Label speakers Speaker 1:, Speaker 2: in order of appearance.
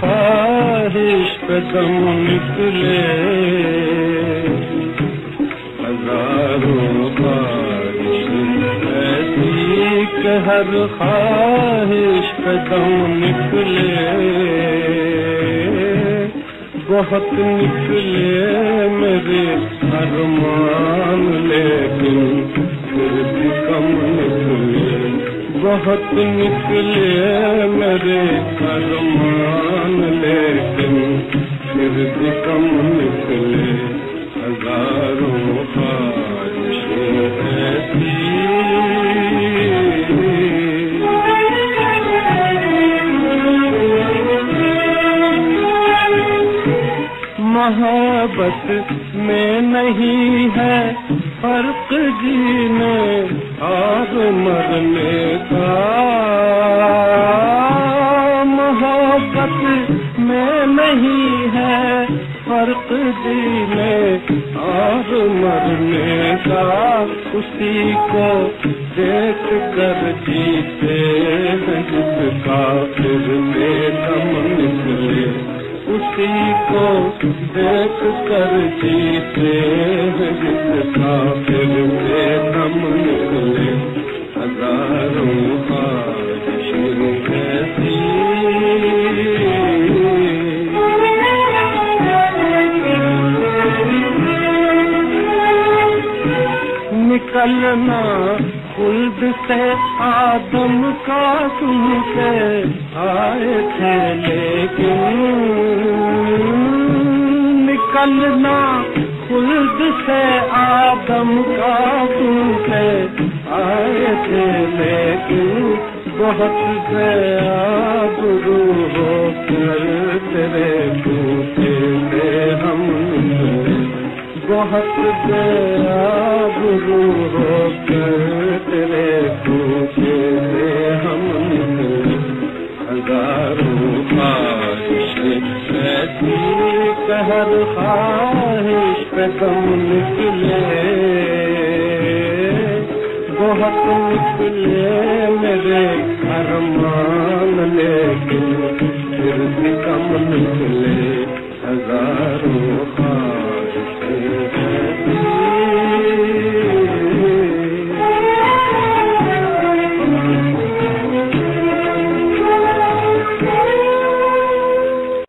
Speaker 1: ख्वाहिश पे दम निकले, हजारों ख्वाहिश ऐसी कि हर ख्वाहिश पे दम निकले। बहुत निकले मेरे अरमान लेकिन फिर भी कम निकले। बहुत निकले मेरे अरमान लेकिन फिर भी कम निकले। हजारों ख्वाहिशें ऐसी मोहब्बत में नहीं है फर्क जीने और मरने का। मोहब्बत में नहीं है फर्क जीने और मरने का। उसी को देख कर जीते जिसका फिर बेदम निकले। उसी को देख कर जीते जिसका फिर बेदम निकले। हजारों ख्वाहिशें ऐसी निकलना खुल्द से आदम का तुमसे आए थे लेकिन। निकलना खुल्द से आदम का तुमसे आए थे लेकिन। बहुत गया गुरु हो कर तेरे पूछे में हम निकले। बहुत गया गुरु हो कर तेरे पूछे में हम निकले। हजारों ख्वाहिशें ऐसी कि हर ख्वाहिश पे दम निकले। बहुत निकले मेरे अरमान लेकिन फिर भी कम निकले। हजारों